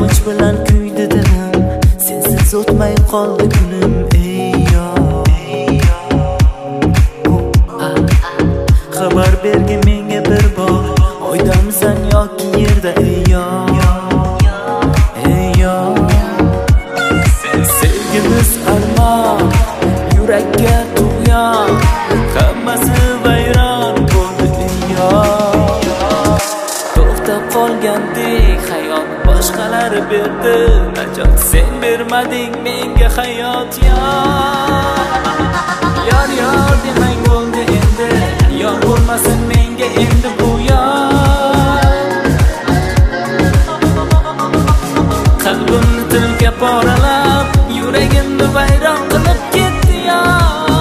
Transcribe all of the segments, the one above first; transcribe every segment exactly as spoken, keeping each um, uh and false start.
quvonch bilan kuydi dilim, sensiz o'tmay qoldi kunim. Ey yor, xabar bergin menga bir bor, oydamisan yoki yerda. Ey yor, ey yor, sevgimiz armon, yurakka tug'yon, hammasi vayron bo'ldi. Ey yor, to'xtab qolgandek hayot boshqalari berdi najot, sen bermading menga hayot. Yor, yor demang bo'ldi endi, yor bo'lmasin menga endi bu yor. Qalbimni tilga poralab, yuragimni vayron qilib ketdi yor.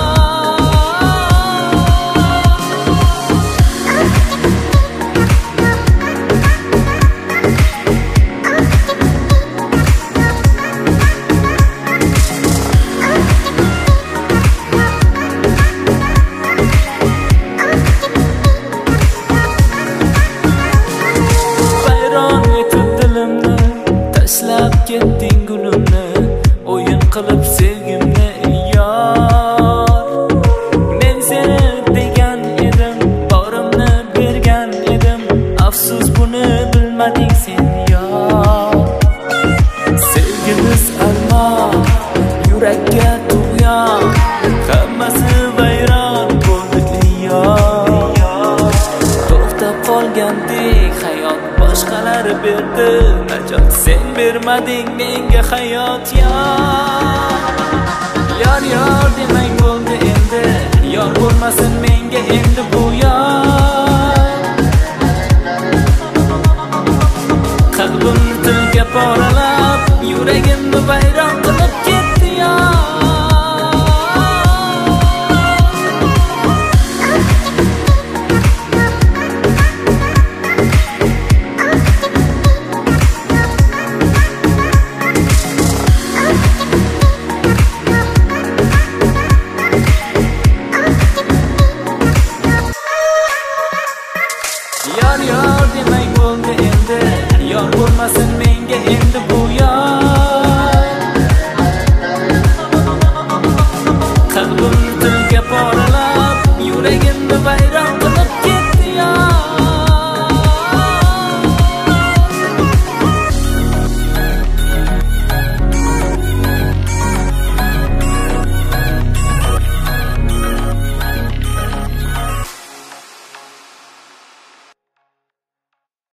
Tashlab ketding gulimni, o'yin qilib sevgimni. Yor, men seni degan edim, borimni bergan edim, afsus buni bilmading sen yor. Sevgimiz armon, yurakka tug'yon, hammasi vayron bo'ldi. Yor, to'xtab qolgandek hayot boshqalari berdi najot, sen bermading menga hayot. Yor, yor demang bo'ldi endi, yor bo'lmasin menga endi bu yor. Qalbimni tilga poralab, yuragimni vayron qilib ketdi yor. Yor, yor demang bo'ldi endi, yor bo'lmasin menga endi bu